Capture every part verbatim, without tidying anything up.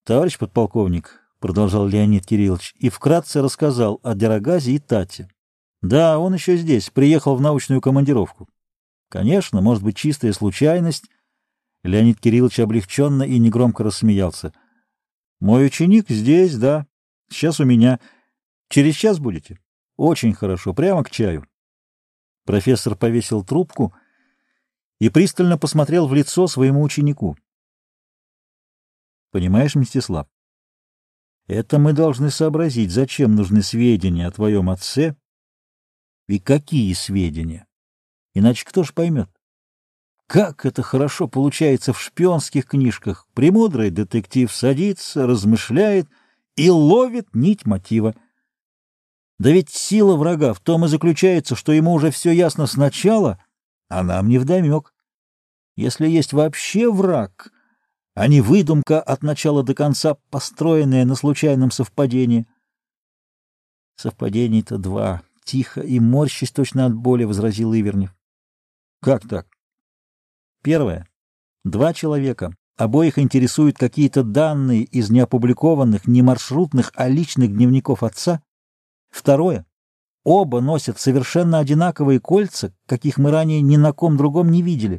Товарищ подполковник, — продолжал Леонид Кириллович, и вкратце рассказал о Дерогазе и Тате. Да, он еще здесь, приехал в научную командировку. Конечно, может быть, чистая случайность. Леонид Кириллович облегченно и негромко рассмеялся. Мой ученик здесь, да. Сейчас у меня. Через час будете? Очень хорошо, прямо к чаю. Профессор повесил трубку и пристально посмотрел в лицо своему ученику. Понимаешь, Мстислав, это мы должны сообразить, зачем нужны сведения о твоем отце и какие сведения. Иначе кто ж поймет? Как это хорошо получается в шпионских книжках. Премудрый детектив садится, размышляет и ловит нить мотива. Да ведь сила врага в том и заключается, что ему уже все ясно сначала, а нам невдомек. Если есть вообще враг, а не выдумка от начала до конца, построенная на случайном совпадении. Совпадений-то два. Тихо и морщись точно от боли, — возразил Ивернев. Как так? Первое. Два человека. Обоих интересуют какие-то данные из неопубликованных, не маршрутных, а личных дневников отца. Второе. Оба носят совершенно одинаковые кольца, каких мы ранее ни на ком другом не видели.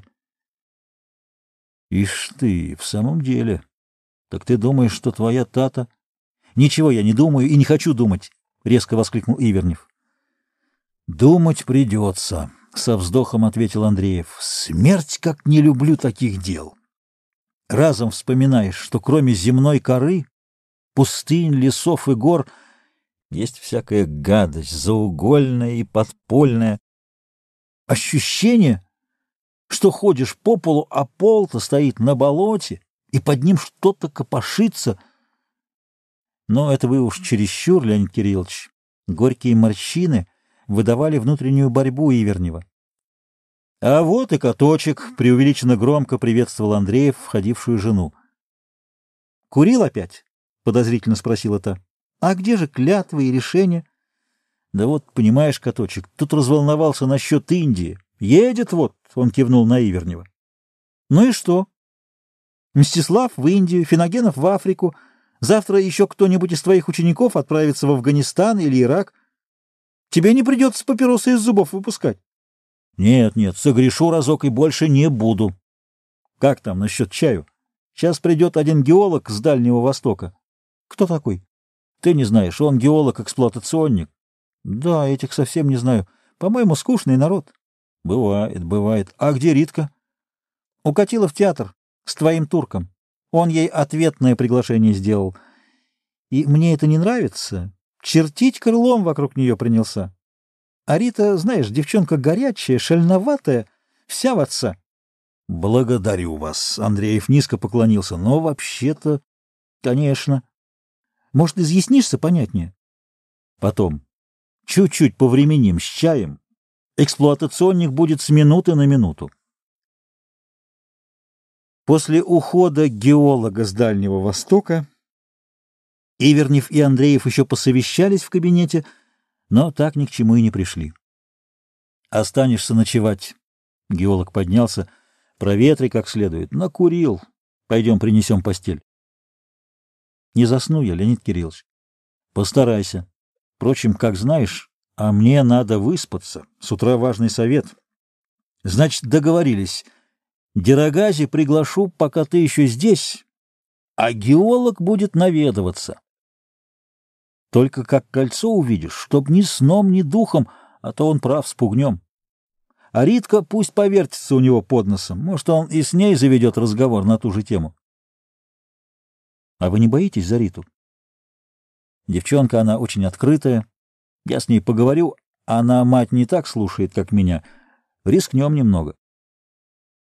Ишь ты, в самом деле. Так ты думаешь, что твоя Тата... Ничего я не думаю и не хочу думать, — резко воскликнул Ивернев. Думать придется, — со вздохом ответил Андреев. Смерть, как не люблю таких дел. Разом вспоминаешь, что кроме земной коры, пустынь, лесов и гор есть всякая гадость, заугольная и подпольная. Ощущение, что ходишь по полу, а пол-то стоит на болоте, и под ним что-то копошится. Но это вы уж чересчур, Леонид Кириллович. Горькие морщины выдавали внутреннюю борьбу Ивернева. — А вот и каточек, — преувеличенно громко приветствовал Андреев входившую жену. — Курил опять? — подозрительно спросила та. — А где же клятвы и решения? — Да вот, понимаешь, каточек, тут разволновался насчет Индии. Едет вот, — он кивнул на Ивернева. — Ну и что? Мстислав в Индию, Финогенов в Африку. Завтра еще кто-нибудь из твоих учеников отправится в Афганистан или Ирак. Тебе не придется папиросы из зубов выпускать. Нет, нет, согрешу разок и больше не буду. Как там насчет чаю? Сейчас придет один геолог с Дальнего Востока. Кто такой? Ты не знаешь, он геолог-эксплуатационник. Да, этих совсем не знаю. По-моему, скучный народ. Бывает, бывает. А где Ритка? Укатила в театр с твоим турком. Он ей ответное приглашение сделал. И мне это не нравится. Чертить крылом вокруг нее принялся. А Рита, знаешь, девчонка горячая, шальноватая, вся в отца. — Благодарю вас, — Андреев низко поклонился, — но вообще-то, конечно. Может, изъяснишься понятнее? Потом. Чуть-чуть повременим с чаем. Эксплуатационник будет с минуты на минуту. После ухода геолога с Дальнего Востока Ивернев и Андреев еще посовещались в кабинете, но так ни к чему и не пришли. «Останешься ночевать». Геолог поднялся. «Проветри как следует». «Накурил. Пойдем принесем постель». «Не засну я, Леонид Кириллович». «Постарайся. Впрочем, как знаешь, а мне надо выспаться. С утра важный совет». «Значит, договорились. Дерогазе приглашу, пока ты еще здесь, а геолог будет наведываться. Только как кольцо увидишь, чтоб ни сном, ни духом, а то он прав, спугнем. А Ритка пусть повертится у него под носом, может, он и с ней заведет разговор на ту же тему. А вы не боитесь за Риту? Девчонка, она очень открытая, я с ней поговорю, она мать не так слушает, как меня, рискнем немного.